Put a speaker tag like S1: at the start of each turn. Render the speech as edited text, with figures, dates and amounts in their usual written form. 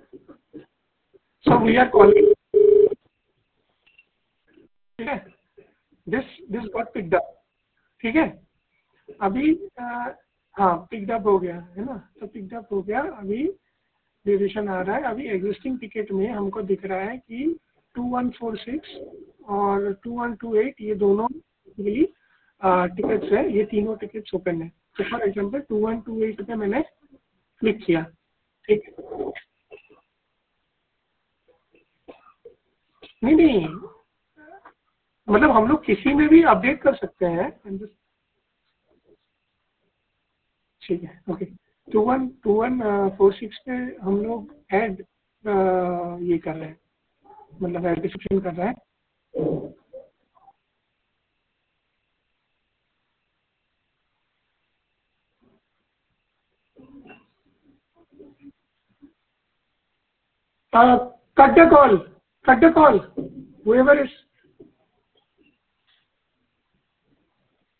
S1: So we are calling. ठीक है, this got picked up. ठीक है, अभी हाँ पिक्ड अप हो गया है ना, तो पिक्ड अप हो गया। अभी ड्यूरेशन आ रहा है। अभी एग्जिस्टिंग टिकट में हमको दिख रहा है कि 2146 और 2128 ये दोनों भी टिकट्स है, ये तीनों टिकट्स ओपन है। तो फॉर एग्जांपल 2128 पे मैंने क्लिक किया, ठीक है। नहीं, मतलब हम लोग किसी में भी अपडेट कर सकते हैं। ठीक है, ओके। 2146 पे हम लोग ऐड ये कर रहे हैं, मतलब ऐड डिस्क्रिप्शन कर रहे हैं। cut the call, cut the call, whoever is